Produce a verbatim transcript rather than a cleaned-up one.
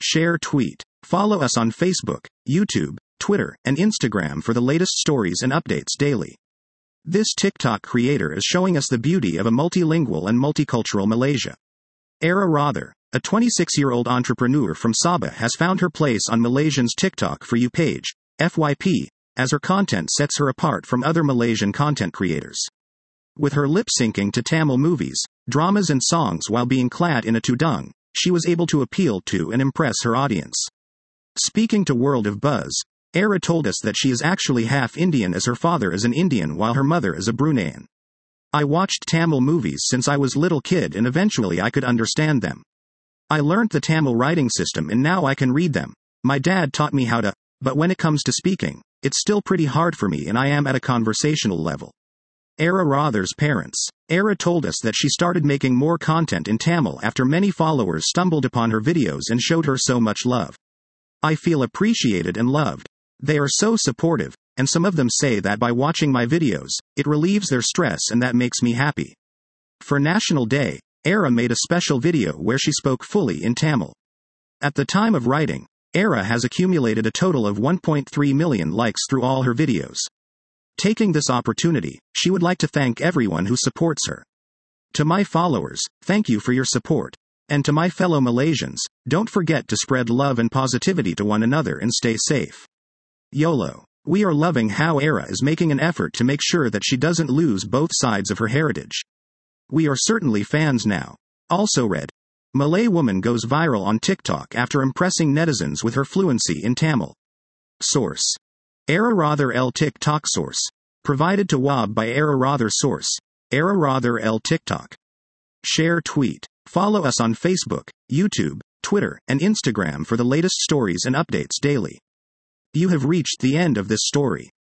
share, tweet. Follow us on Facebook, YouTube, Twitter, and Instagram for the latest stories and updates daily. This TikTok creator is showing us the beauty of a multilingual and multicultural Malaysia. Era Rother, a twenty-six-year-old entrepreneur from Sabah, has found her place on Malaysian's TikTok For You page, F Y P, as her content sets her apart from other Malaysian content creators. With her lip-syncing to Tamil movies, dramas and songs while being clad in a tudung, she was able to appeal to and impress her audience. Speaking to World of Buzz, Era told us that she is actually half Indian, as her father is an Indian while her mother is a Bruneian. I watched Tamil movies since I was little kid and eventually I could understand them. I learnt the Tamil writing system and now I can read them. My dad taught me how to, but when it comes to speaking, it's still pretty hard for me and I am at a conversational level. Era Rother's parents. Era told us that she started making more content in Tamil after many followers stumbled upon her videos and showed her so much love. I feel appreciated and loved. They are so supportive, and some of them say that by watching my videos, it relieves their stress and that makes me happy. For National Day, Era made a special video where she spoke fully in Tamil. At the time of writing, Era has accumulated a total of one point three million likes through all her videos. Taking this opportunity, she would like to thank everyone who supports her. To my followers, thank you for your support. And to my fellow Malaysians, don't forget to spread love and positivity to one another and stay safe. YOLO. We are loving how Era is making an effort to make sure that she doesn't lose both sides of her heritage. We are certainly fans now. Also read. Malay woman goes viral on TikTok after impressing netizens with her fluency in Tamil. Source. Era Rother L TikTok source. Provided to W A B by Era Rother source. Era Rother L TikTok. Share, tweet. Follow us on Facebook, YouTube, Twitter, and Instagram for the latest stories and updates daily. You have reached the end of this story.